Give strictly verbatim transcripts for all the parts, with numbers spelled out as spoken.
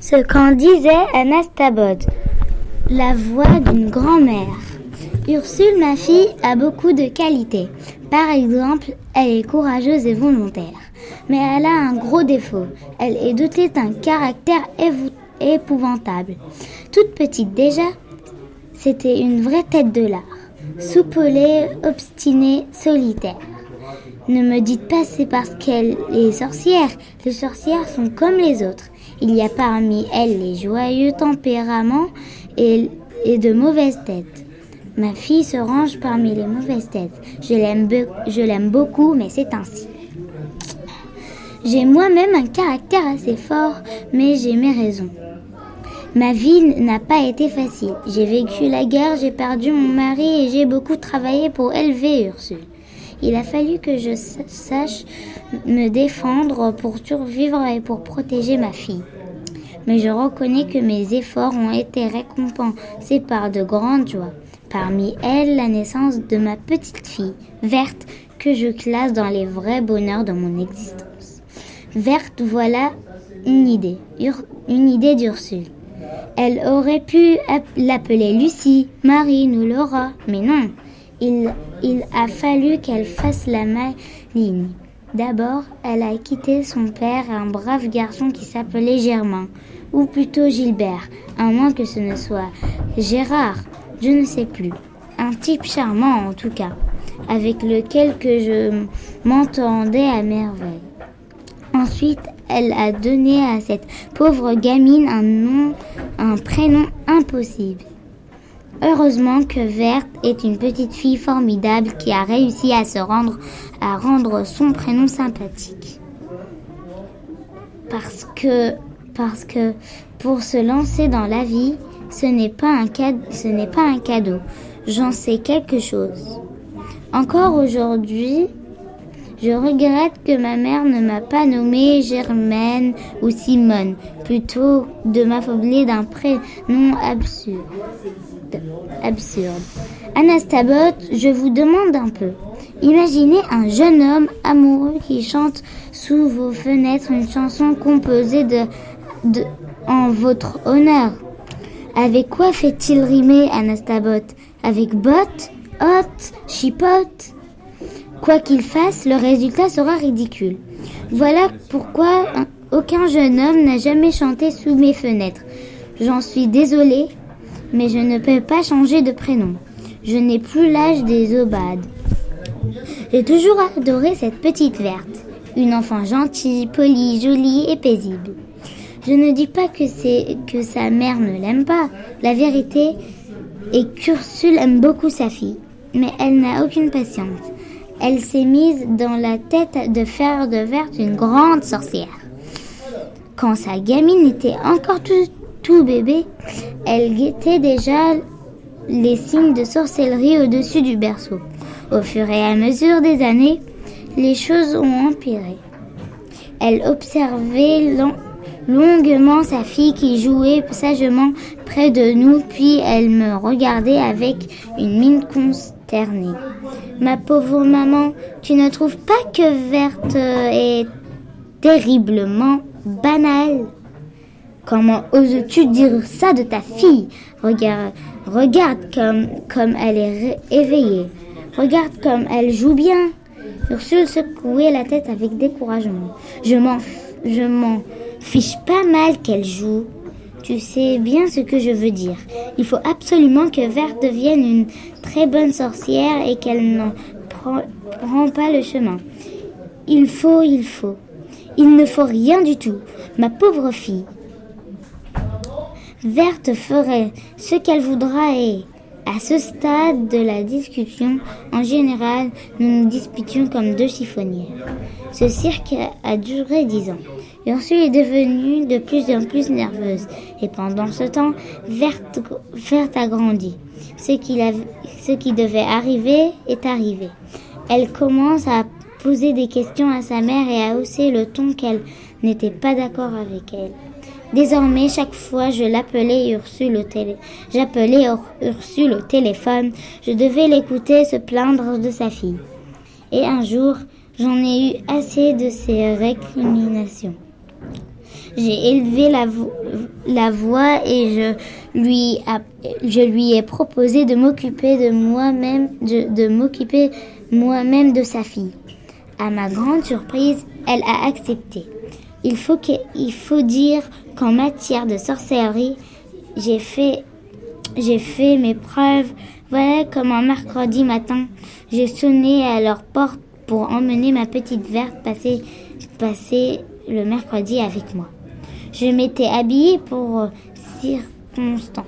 Ce qu'en disait Anastabote, la voix d'une grand-mère. Ursule, ma fille, a beaucoup de qualités. Par exemple, elle est courageuse et volontaire. Mais elle a un gros défaut. Elle est dotée d'un caractère évou- épouvantable. Toute petite déjà, c'était une vraie tête de lard. Soupolée, obstinée, solitaire. Ne me dites pas c'est parce qu'elle est sorcière. Les sorcières sont comme les autres. Il y a parmi elles les joyeux tempéraments et, et de mauvaises têtes. Ma fille se range parmi les mauvaises têtes. Je l'aime, be- je l'aime beaucoup, mais c'est ainsi. J'ai moi-même un caractère assez fort, mais j'ai mes raisons. Ma vie n'a pas été facile. J'ai vécu la guerre, j'ai perdu mon mari et j'ai beaucoup travaillé pour élever Ursule. Il a fallu que je sache me défendre pour survivre et pour protéger ma fille. Mais je reconnais que mes efforts ont été récompensés par de grandes joies. Parmi elles, la naissance de ma petite fille, Verte, que je classe dans les vrais bonheurs de mon existence. Verte, voilà une idée, Ur- une idée d'Ursule. Elle aurait pu l'appeler Lucie, Marine ou Laura, mais non. Il, il a fallu qu'elle fasse la maligne. D'abord, elle a quitté son père, un brave garçon qui s'appelait Germain, ou plutôt Gilbert, à moins que ce ne soit Gérard, je ne sais plus. Un type charmant en tout cas, avec lequel que je m'entendais à merveille. Ensuite, elle a donné à cette pauvre gamine un nom, un prénom impossible. Heureusement que Verte est une petite fille formidable qui a réussi à se rendre, à rendre son prénom sympathique. Parce que, parce que pour se lancer dans la vie, ce n'est pas un cadeau, ce n'est pas un cadeau. J'en sais quelque chose. Encore aujourd'hui, je regrette que ma mère ne m'a pas nommée Germaine ou Simone, plutôt de m'affabler d'un prénom absurde. absurde. Anastabote, je vous demande un peu. Imaginez un jeune homme amoureux qui chante sous vos fenêtres une chanson composée de, de, en votre honneur. Avec quoi fait-il rimer Anastabote? Avec botte, hotte, chipote? Quoi qu'il fasse, le résultat sera ridicule. Voilà pourquoi un, aucun jeune homme n'a jamais chanté sous mes fenêtres. J'en suis désolée, mais je ne peux pas changer de prénom. Je n'ai plus l'âge des aubades. J'ai toujours adoré cette petite Verte, une enfant gentille, polie, jolie et paisible. Je ne dis pas que c'est que sa mère ne l'aime pas. La vérité est qu'Ursule aime beaucoup sa fille, mais elle n'a aucune patience. Elle s'est mise dans la tête de faire de Verte une grande sorcière. Quand sa gamine était encore tout, tout bébé, elle guettait déjà les signes de sorcellerie au-dessus du berceau. Au fur et à mesure des années, les choses ont empiré. Elle observait long, longuement sa fille qui jouait sagement près de nous, puis elle me regardait avec une mine consternée. Ma pauvre maman, tu ne trouves pas que Verte est terriblement banale? Comment oses-tu dire ça de ta fille? Regarde, regarde comme, comme elle est éveillée. Regarde comme elle joue bien. Ursule secouait la tête avec découragement. Je m'en, je m'en fiche pas mal qu'elle joue. Tu sais bien ce que je veux dire. Il faut absolument que Verte devienne une très bonne sorcière et qu'elle n'en prend, prend pas le chemin. Il faut, il faut. Il ne faut rien du tout. Ma pauvre fille. Verte ferait ce qu'elle voudra et, à ce stade de la discussion, en général, nous nous disputions comme deux chiffonnières. Ce cirque a duré dix ans. Ursule est devenue de plus en plus nerveuse et pendant ce temps, Verte, Verte a grandi. Ce qui, a, ce qui devait arriver est arrivé. Elle commence à poser des questions à sa mère et à hausser le ton qu'elle n'était pas d'accord avec elle. Désormais, chaque fois, je l'appelais Ursule au télé... j'appelais Ursule au téléphone. Je devais l'écouter se plaindre de sa fille. Et un jour, j'en ai eu assez de ces récriminations. J'ai élevé la, vo- la voix et je lui, a- je lui ai proposé de m'occuper de moi-même, de, de m'occuper moi-même de sa fille. À ma grande surprise, elle a accepté. Il faut, que, il faut dire qu'en matière de sorcellerie, j'ai fait, j'ai fait mes preuves. Voilà comme un mercredi matin, j'ai sonné à leur porte pour emmener ma petite verte passer, passer le mercredi avec moi. Je m'étais habillée pour circonstance.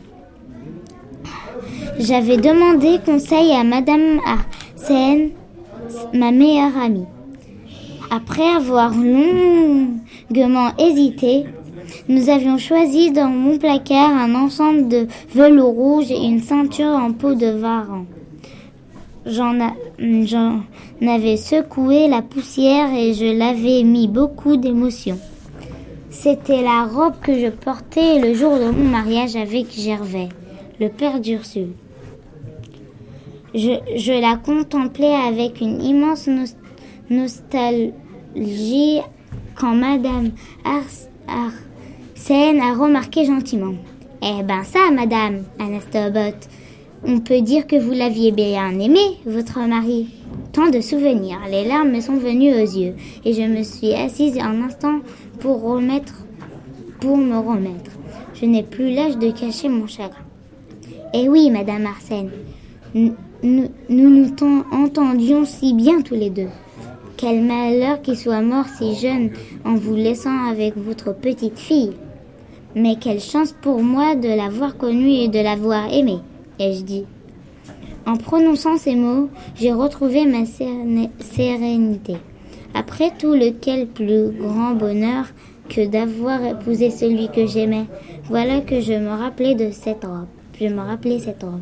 J'avais demandé conseil à Madame Arsène, ma meilleure amie. Après avoir longuement hésité, nous avions choisi dans mon placard un ensemble de velours rouge et une ceinture en peau de varan. J'en, a, j'en avais secoué la poussière et je l'avais mis beaucoup d'émotion. C'était la robe que je portais le jour de mon mariage avec Gervais, le père d'Ursule. Je, je la contemplais avec une immense nos, nostalgie quand Madame Ars, Arsène a remarqué gentiment. « Eh ben ça, Madame Anastobot, on peut dire que vous l'aviez bien aimé, votre mari. » Tant de souvenirs, les larmes me sont venues aux yeux et je me suis assise un instant pour, remettre, pour me remettre. Je n'ai plus l'âge de cacher mon chagrin. « Eh oui, Madame Arsène, nous nous, nous, nous entendions si bien tous les deux. Quel malheur qu'il soit mort si jeune en vous laissant avec votre petite fille. Mais quelle chance pour moi de l'avoir connue et de l'avoir aimée, ai-je dit. En prononçant ces mots, j'ai retrouvé ma sérénité. Après tout, lequel plus grand bonheur que d'avoir épousé celui que j'aimais. Voilà que je me rappelais de cette robe. Je me rappelais cette robe.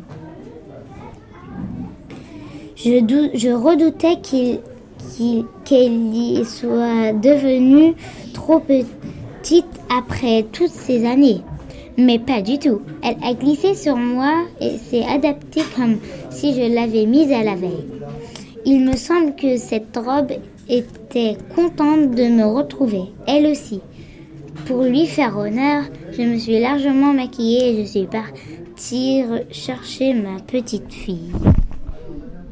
Je, dou- je redoutais qu'il, qu'il, qu'elle y soit devenue trop petite après toutes ces années. Mais pas du tout. Elle a glissé sur moi et s'est adaptée comme si je l'avais mise à la veille. Il me semble que cette robe était contente de me retrouver, elle aussi. Pour lui faire honneur, je me suis largement maquillée et je suis partie chercher ma petite fille.